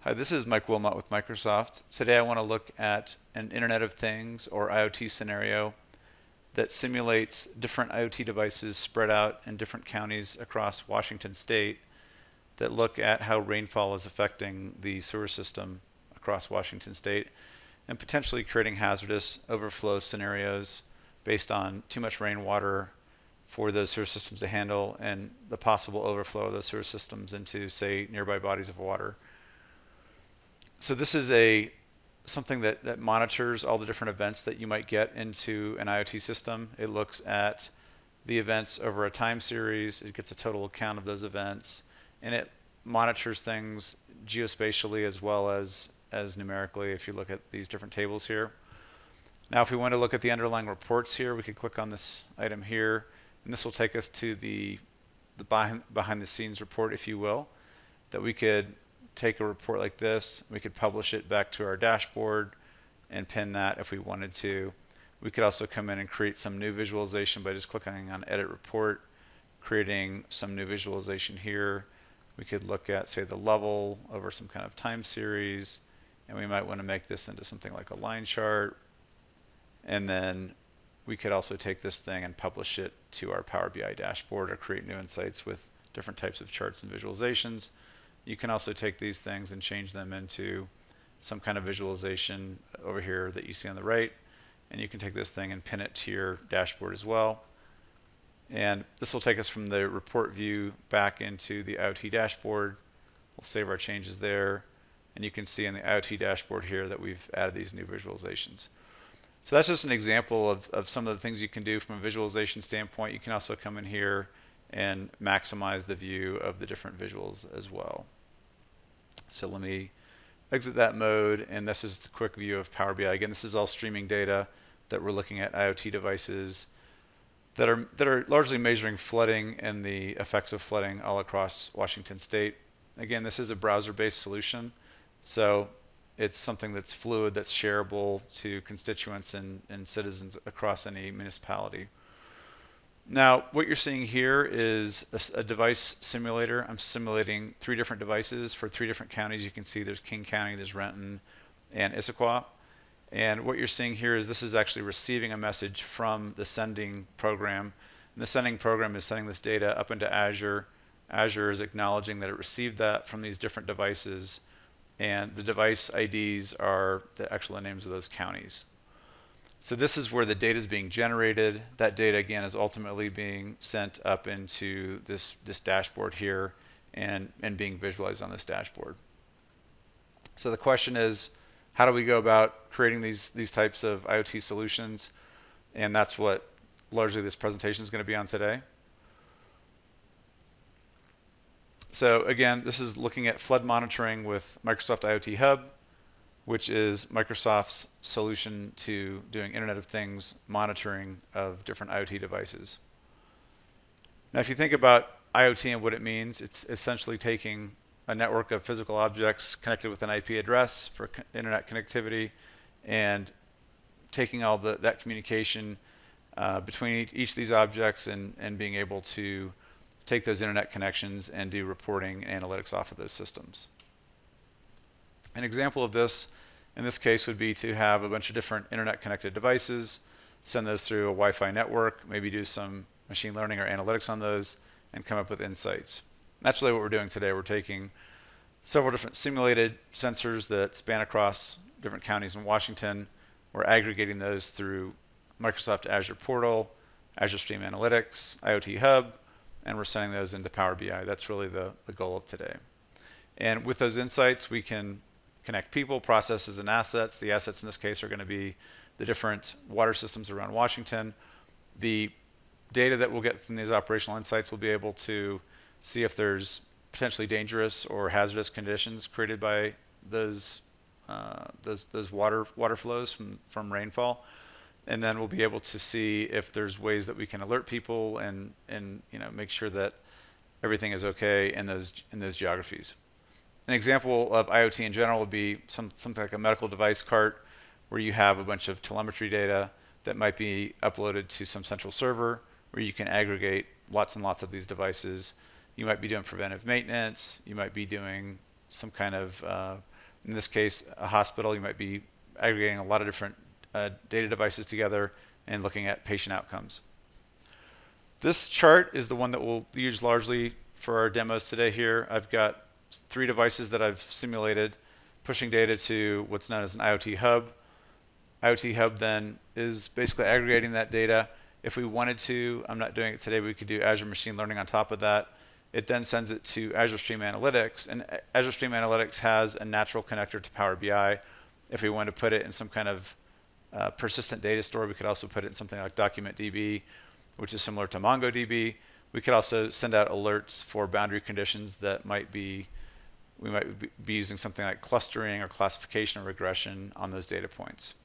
Hi, this is Mike Wilmot with Microsoft. Today I want to look at an Internet of Things or IoT scenario that simulates different IoT devices spread out in different counties across Washington State that look at how rainfall is affecting the sewer system across Washington State and potentially creating hazardous overflow scenarios based on too much rainwater for those sewer systems to handle and the possible overflow of those sewer systems into, say, nearby bodies of water. So this is something that monitors all the different events that you might get into an IoT system. It looks at the events over a time series. It gets a total count of those events, and it monitors things geospatially as well as numerically if you look at these different tables here. Now, if we want to look at the underlying reports here, we could click on this item here, and this will take us to the behind the scenes report, if you will, that we could take a report like this, we could publish it back to our dashboard and pin that if we wanted to. We could also come in and create some new visualization by just clicking on Edit Report, creating some new visualization here. We could look at, say, the level over some kind of time series, and we might want to make this into something like a line chart. And then we could also take this thing and publish it to our Power BI dashboard or create new insights with different types of charts and visualizations. You can also take these things and change them into some kind of visualization over here that you see on the right. And you can take this thing and pin it to your dashboard as well. And this will take us from the report view back into the IoT dashboard. We'll save our changes there. And you can see in the IoT dashboard here that we've added these new visualizations. So that's just an example of some of the things you can do from a visualization standpoint. You can also come in here and maximize the view of the different visuals as well. So let me exit that mode, and this is a quick view of Power BI. Again, this is all streaming data that we're looking at IoT devices that are largely measuring flooding and the effects of flooding all across Washington State. Again, this is a browser-based solution, so it's something that's fluid, that's shareable to constituents and citizens across any municipality. Now, what you're seeing here is a device simulator. I'm simulating 3 different devices for 3 different counties. You can see there's King County, there's Renton, and Issaquah. And what you're seeing here is this is actually receiving a message from the sending program. And the sending program is sending this data up into Azure. Azure is acknowledging that it received that from these different devices. And the device IDs are the actual names of those counties. So this is where the data is being generated. That data, again, is ultimately being sent up into this dashboard here and being visualized on this dashboard. So the question is, how do we go about creating these types of IoT solutions? And that's what largely this presentation is going to be on today. So again, this is looking at flood monitoring with Microsoft IoT Hub, which is Microsoft's solution to doing Internet of Things monitoring of different IoT devices. Now, if you think about IoT and what it means, it's essentially taking a network of physical objects connected with an IP address for internet connectivity and taking all that communication between each of these objects and being able to take those internet connections and do reporting and analytics off of those systems. An example of this, in this case, would be to have a bunch of different internet-connected devices, send those through a Wi-Fi network, maybe do some machine learning or analytics on those, and come up with insights. That's really what we're doing today. We're taking several different simulated sensors that span across different counties in Washington. We're aggregating those through Microsoft Azure Portal, Azure Stream Analytics, IoT Hub, and we're sending those into Power BI. That's really the goal of today. And with those insights, we can connect people, processes, and assets. The assets in this case are going to be the different water systems around Washington. The data that we'll get from these operational insights will be able to see if there's potentially dangerous or hazardous conditions created by those water flows from rainfall. And then we'll be able to see if there's ways that we can alert people and make sure that everything is okay in those geographies. An example of IoT in general would be something like a medical device cart where you have a bunch of telemetry data that might be uploaded to some central server where you can aggregate lots and lots of these devices. You might be doing preventive maintenance. You might be doing some kind of In this case, a hospital, you might be aggregating a lot of different data devices together and looking at patient outcomes. This chart is the one that we'll use largely for our demos today here. I've got 3 devices that I've simulated pushing data to what's known as an IoT hub. IoT hub then is basically aggregating that data. If we wanted to, I'm not doing it today, but we could do Azure Machine Learning on top of that. It then sends it to Azure Stream Analytics, and Azure Stream Analytics has a natural connector to Power BI. If we want to put it in some kind of persistent data store, we could also put it in something like DocumentDB, which is similar to MongoDB. We could also send out alerts for boundary conditions that we might be using something like clustering or classification or regression on those data points.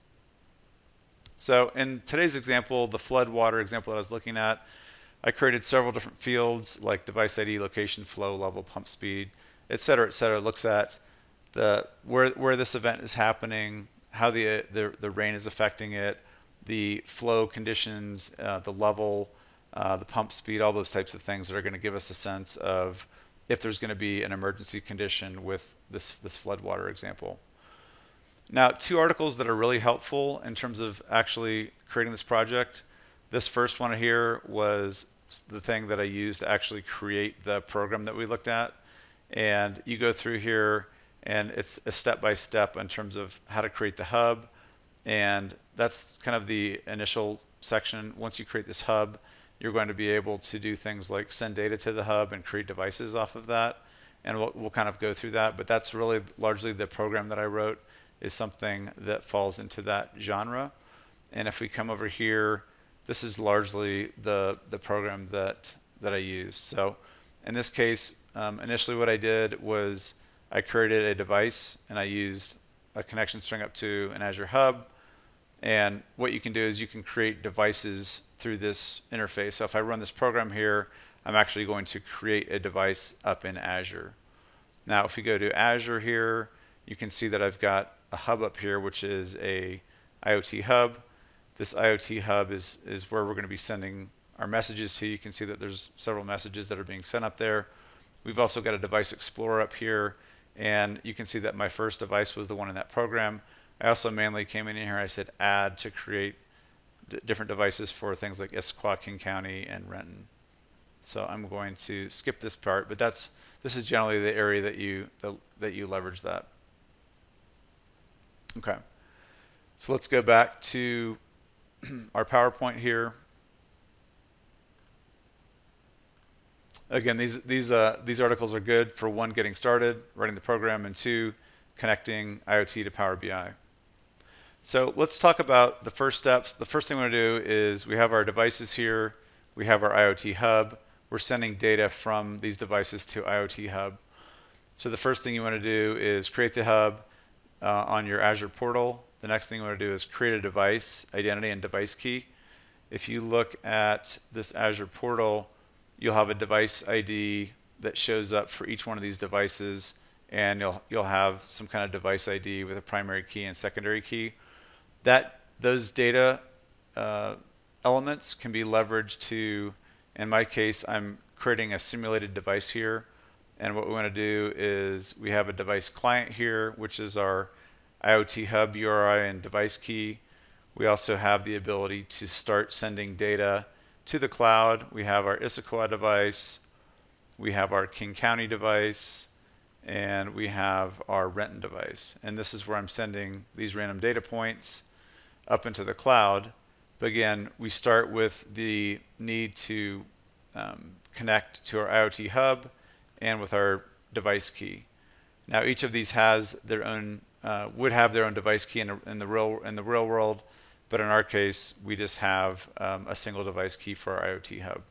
So in today's example, the flood water example that I was looking at, I created several different fields like device ID, location, flow level, pump speed, et cetera, et cetera. It looks at where this event is happening, how the rain is affecting it, the flow conditions, the level, the pump speed, all those types of things that are going to give us a sense of if there's going to be an emergency condition with this floodwater example. Now, 2 articles that are really helpful in terms of actually creating this project. This first one here was the thing that I used to actually create the program that we looked at. And you go through here, and it's a step-by-step in terms of how to create the hub. And that's kind of the initial section. Once you create this hub, you're going to be able to do things like send data to the hub and create devices off of that. And we'll kind of go through that. But that's really largely the program that I wrote is something that falls into that genre. And if we come over here, this is largely the program that I use. So in this case, initially what I did was I created a device and I used a connection string up to an Azure hub. And what you can do is you can create devices through this interface. So if I run this program here, I'm actually going to create a device up in Azure. Now if we go to Azure here, you can see that I've got a hub up here, which is a IoT hub. This IoT hub is where we're going to be sending our messages to. You can see that there's several messages that are being sent up there. We've also got a device explorer up here, and you can see that my first device was the one in that program. I also manually came in here, I said add to create different devices for things like Issaquah, King County, and Renton. So I'm going to skip this part, but this is generally the area that you leverage that. Okay, so let's go back to our PowerPoint here. Again, these articles are good for 1, getting started, writing the program, and 2, connecting IoT to Power BI. So let's talk about the first steps. The first thing we want to do is we have our devices here. We have our IoT hub. We're sending data from these devices to IoT hub. So the first thing you want to do is create the hub on your Azure portal. The next thing you want to do is create a device, identity and device key. If you look at this Azure portal, you'll have a device ID that shows up for each one of these devices, and you'll have some kind of device ID with a primary key and secondary key. Those data elements can be leveraged to, in my case, I'm creating a simulated device here. And what we want to do is we have a device client here, which is our IoT hub URI and device key. We also have the ability to start sending data to the cloud. We have our Issaquah device, we have our King County device, and we have our Renton device. And this is where I'm sending these random data points up into the cloud. But again, we start with the need to connect to our IoT hub and with our device key. Now each of these has their own, would have their own device key in the real world, but in our case, we just have a single device key for our IoT hub.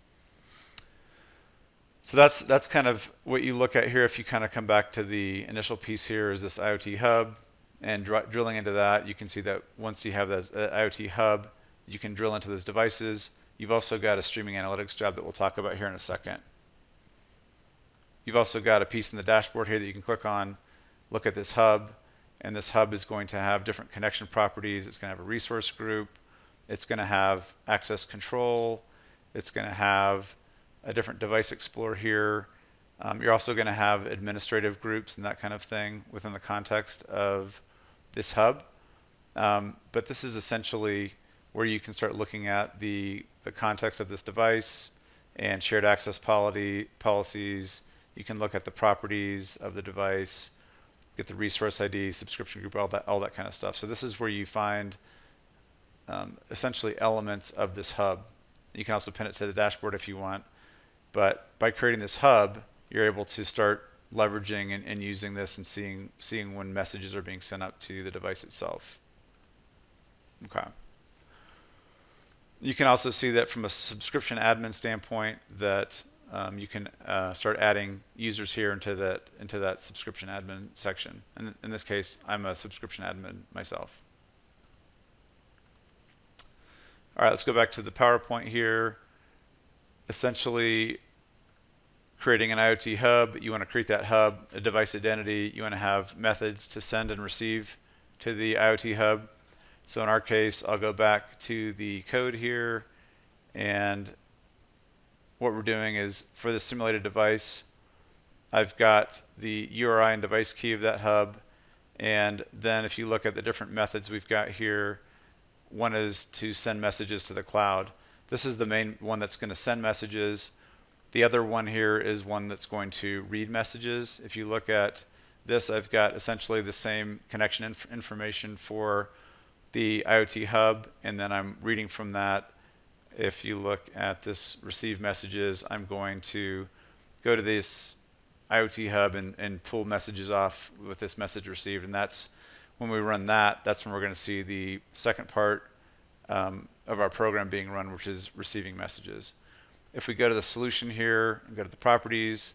So that's kind of what you look at here. If you kind of come back to the initial piece here, is this IoT hub, and drilling into that, you can see that once you have this IoT hub, you can drill into those devices. You've also got a streaming analytics job that we'll talk about here in a second. You've also got a piece in the dashboard here that you can click on, look at this hub, and this hub is going to have different connection properties. It's going to have a resource group. It's going to have access control. It's going to have a different device explorer here. You're also going to have administrative groups and that kind of thing within the context of this hub. But this is essentially where you can start looking at the context of this device and shared access policies. You can look at the properties of the device, get the resource ID, subscription group, all that kind of stuff. So this is where you find essentially elements of this hub. You can also pin it to the dashboard if you want. But by creating this hub, you're able to start leveraging and using this and seeing when messages are being sent up to the device itself. Okay. You can also see that from a subscription admin standpoint that you can start adding users here into that subscription admin section. And in this case, I'm a subscription admin myself. All right, let's go back to the PowerPoint here. Essentially, creating an IoT hub, you want to create that hub, a device identity, you want to have methods to send and receive to the IoT hub. So in our case, I'll go back to the code here, and what we're doing is for the simulated device, I've got the URI and device key of that hub, and then if you look at the different methods we've got here, one is to send messages to the cloud. This is the main one that's going to send messages. The other one here is one that's going to read messages. If you look at this, I've got essentially the same connection information for the IoT hub, and then I'm reading from that. If you look at this receive messages, I'm going to go to this IoT hub and pull messages off with this message received, and that's when we run that, that's when we're going to see the second part of our program being run, which is receiving messages. If we go to the solution here and go to the properties,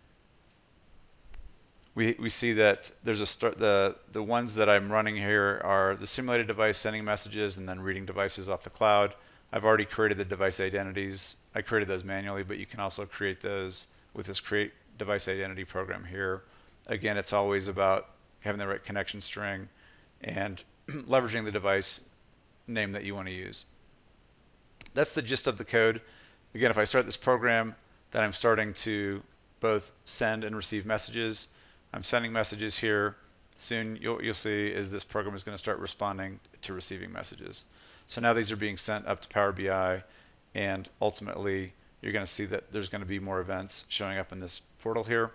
we see that there's the ones that I'm running here are the simulated device sending messages and then reading devices off the cloud. I've already created the device identities. I created those manually, but you can also create those with this create device identity program here. Again, it's always about having the right connection string and leveraging the device name that you want to use. That's the gist of the code. Again, if I start this program, then I'm starting to both send and receive messages. I'm sending messages here. Soon you'll see is this program is going to start responding to receiving messages. So now these are being sent up to Power BI, and ultimately you're going to see that there's going to be more events showing up in this portal here.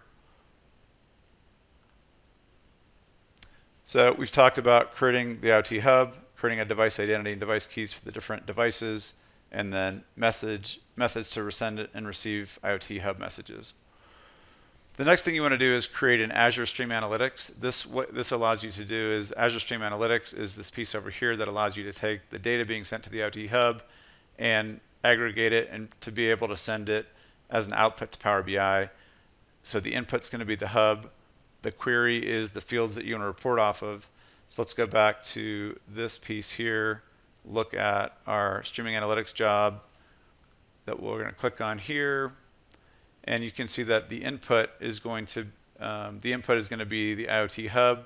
So we've talked about creating the IoT hub, creating a device identity and device keys for the different devices, and then methods to send and receive IoT hub messages. The next thing you want to do is create an Azure Stream Analytics. What this allows you to do is Azure Stream Analytics is this piece over here that allows you to take the data being sent to the IoT hub and aggregate it and to be able to send it as an output to Power BI. So the input's going to be the hub. The query is the fields that you want to report off of. So let's go back to this piece here, look at our streaming analytics job that we're going to click on here. And you can see that the input is going to be the IoT hub.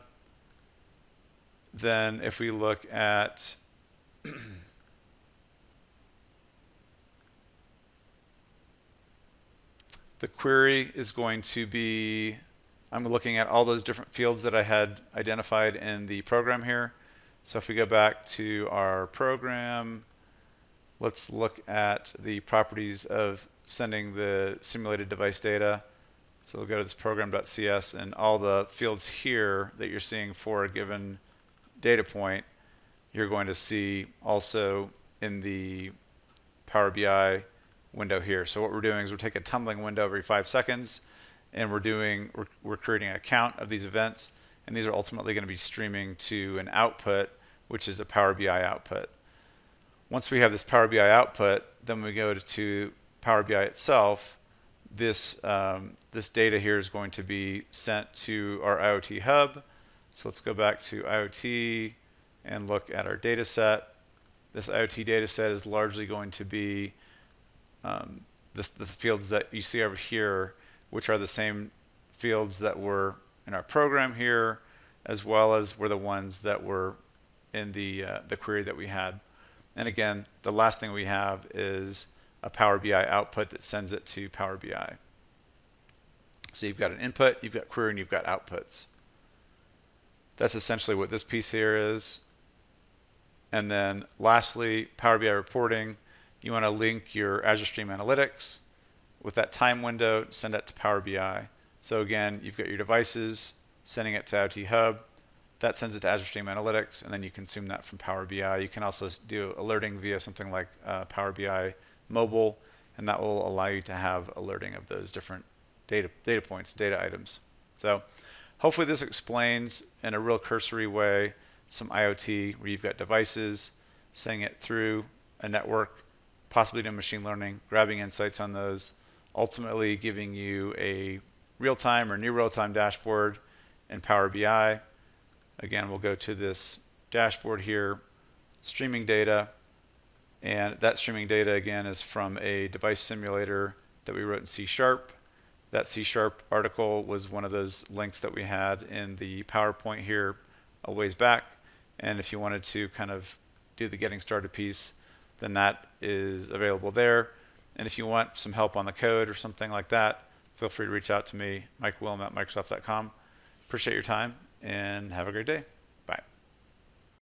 Then if we look at the query is going to be, I'm looking at all those different fields that I had identified in the program here. So if we go back to our program, let's look at the properties of sending the simulated device data. So we'll go to this program.cs, and all the fields here that you're seeing for a given data point, you're going to see also in the Power BI window here. So what we're doing is we're taking a tumbling window every 5 seconds, and we're creating a count of these events, and these are ultimately going to be streaming to an output, which is a Power BI output. Once we have this Power BI output, then we go to Power BI itself. This data here is going to be sent to our IoT hub. So let's go back to IoT and look at our data set. This IoT data set is largely going to be the fields that you see over here, which are the same fields that were in our program here, as well as were the ones that were in the query that we had. And again, the last thing we have is a Power BI output that sends it to Power BI. So you've got an input, you've got query, and you've got outputs. That's essentially what this piece here is. And then lastly, Power BI reporting. You want to link your Azure Stream Analytics with that time window, send that to Power BI. So again, you've got your devices, sending it to IoT Hub. That sends it to Azure Stream Analytics, and then you consume that from Power BI. You can also do alerting via something like Power BI Mobile, and that will allow you to have alerting of those different data points, data items. So hopefully this explains in a real cursory way some IoT where you've got devices, sending it through a network, possibly doing machine learning, grabbing insights on those, ultimately giving you a real-time or near real-time dashboard in Power BI. Again, we'll go to this dashboard here, streaming data, and that streaming data again is from a device simulator that we wrote in C#. That C# article was one of those links that we had in the PowerPoint here a ways back. And if you wanted to kind of do the getting started piece, then that is available there. And if you want some help on the code or something like that, feel free to reach out to me, Mike Willem at Microsoft.com. Appreciate your time and have a great day.